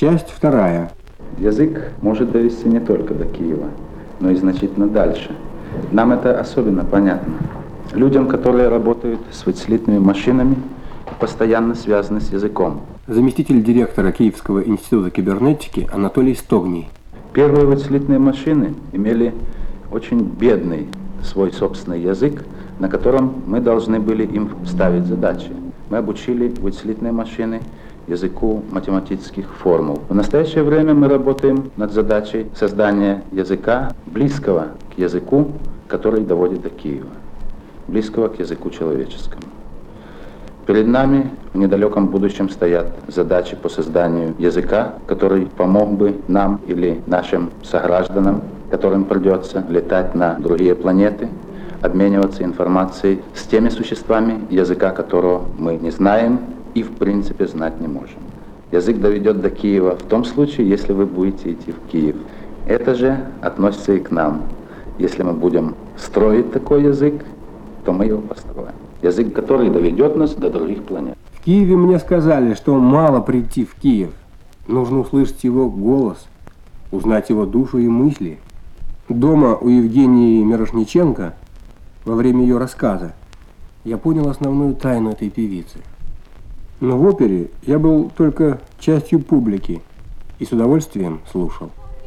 Часть вторая. Язык может довести не только до Киева, но и значительно дальше. Нам это особенно понятно. Людям, которые работают с вычислительными машинами, постоянно связаны с языком. Заместитель директора Киевского института кибернетики Анатолий Стогний. Первые вычислительные машины имели очень бедный свой собственный язык, на котором мы должны были им ставить задачи. Мы обучили вычислительные машины языку математических формул. В настоящее время мы работаем над задачей создания языка, близкого к языку, который доводит до Киева, близкого к языку человеческому. Перед нами в недалеком будущем стоят задачи по созданию языка, который помог бы нам или нашим согражданам, которым придется летать на другие планеты, обмениваться информацией с теми существами, языка которого мы не знаем и в принципе знать не можем. Язык доведет до Киева в том случае, если вы будете идти в Киев. Это же относится и к нам. Если мы будем строить такой язык, то мы его построим. Язык, который доведет нас до других планет. В Киеве мне сказали, что мало прийти в Киев. Нужно услышать его голос, узнать его душу и мысли. Дома у Евгении Мирошниченко, во время ее рассказа, я понял основную тайну этой певицы. Но в опере я был только частью публики и с удовольствием слушал.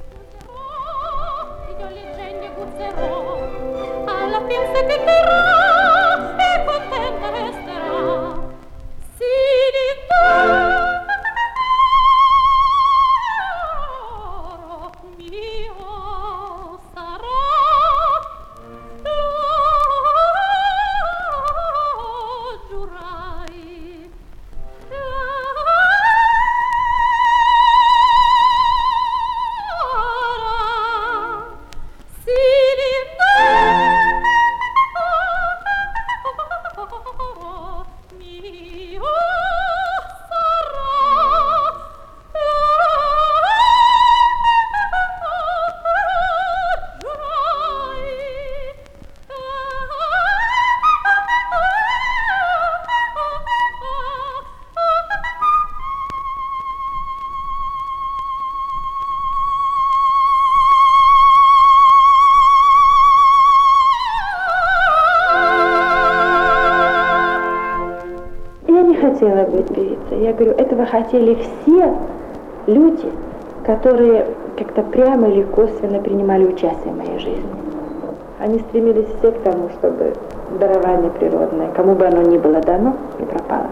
Хотела быть певицей. Я говорю, этого хотели все люди, которые как-то прямо или косвенно принимали участие в моей жизни. Они стремились все к тому, чтобы дарование природное, кому бы оно ни было дано, не пропало.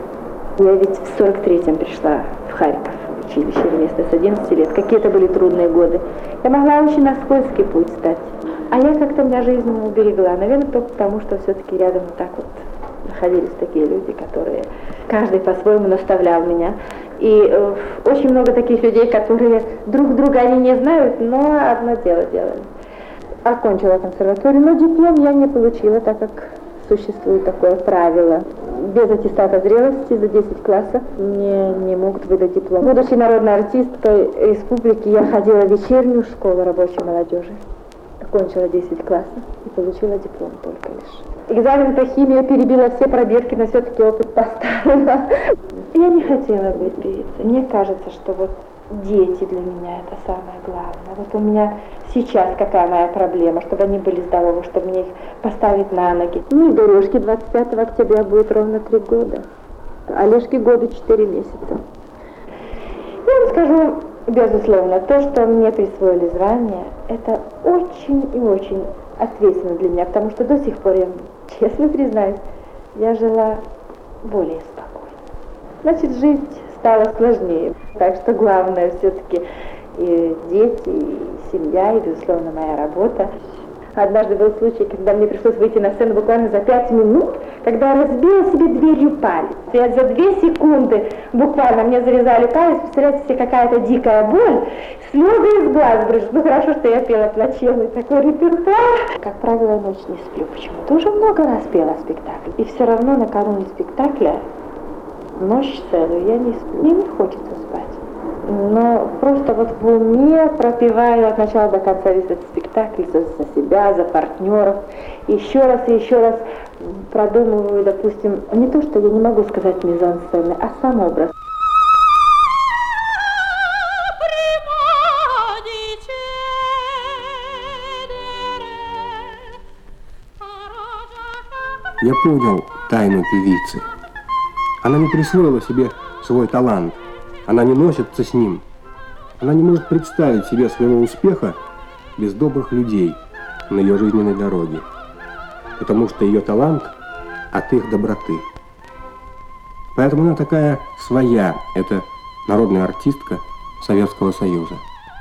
Я ведь в 43-м пришла в Харьков, в училище вместо с 11 лет. Какие-то были трудные годы. Я могла очень на скользкий путь стать. А я как-то меня жизнь уберегла. Наверное, только потому, что все-таки рядом так вот находились такие люди, которые каждый по-своему наставлял меня. И очень много таких людей, которые друг друга они не знают, но одно дело делали. Окончила консерваторию, но диплом я не получила, так как существует такое правило. Без аттестата зрелости за 10 классов мне не могут выдать диплом. Будучи народной артисткой республики, я ходила в вечернюю школу рабочей молодежи. Окончила 10 классов и получила диплом только лишь. Экзамен по химии перебила все пробирки, но все-таки опыт поставила. Я не хотела быть певицей. Мне кажется, что вот дети для меня это самое главное. Вот у меня сейчас какая моя проблема, чтобы они были здоровы, чтобы мне их поставить на ноги. Ну и дорожке 25 октября будет ровно 3 года. Олежке года 4 месяца. Я вам скажу, безусловно, то, что мне присвоили звание, это очень и очень ответственно для меня, потому что до сих пор, я честно признаюсь, я жила более спокойно. Значит, жить стало сложнее. Так что главное все-таки и дети, и семья, и, безусловно, моя работа. Однажды был случай, когда мне пришлось выйти на сцену буквально за 5 минут, когда я разбила себе дверью палец. Я за 2 секунды буквально мне зарезали палец, представляете себе, какая-то дикая боль, слезы из глаз брызжут. Ну хорошо, что я пела плачевный такой репертуар. Как правило, ночь не сплю почему-то. Уже много раз пела спектакль. И все равно накануне спектакля ночь целую я не сплю. Мне не хочется спать. Но просто вот в уме пропеваю от начала до конца весь этот спектакль за себя, за партнеров. Еще раз продумываю, допустим, не то, что я не могу сказать мизансцены, а сам образ. Я понял тайну певицы. Она не присвоила себе свой талант. Она не носится с ним. Она не может представить себе своего успеха без добрых людей на ее жизненной дороге. Потому что ее талант от их доброты. Поэтому она такая своя. Это народная артистка Советского Союза.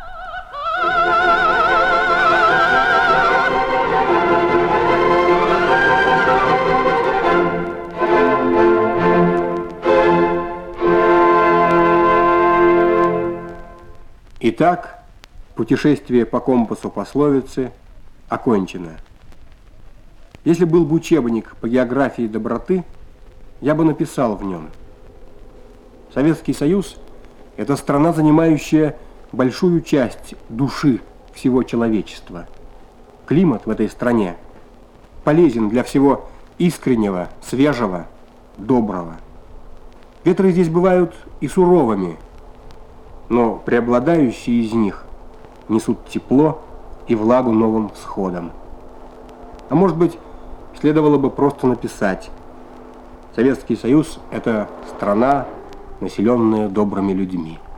Итак, путешествие по компасу пословицы окончено. Если был бы учебник по географии доброты, я бы написал в нем: Советский Союз – это страна, занимающая большую часть души всего человечества. Климат в этой стране полезен для всего искреннего, свежего, доброго. Ветры здесь бывают и суровыми, но преобладающие из них несут тепло и влагу новым всходом. А может быть, следовало бы просто написать: Советский Союз – это страна, населенная добрыми людьми.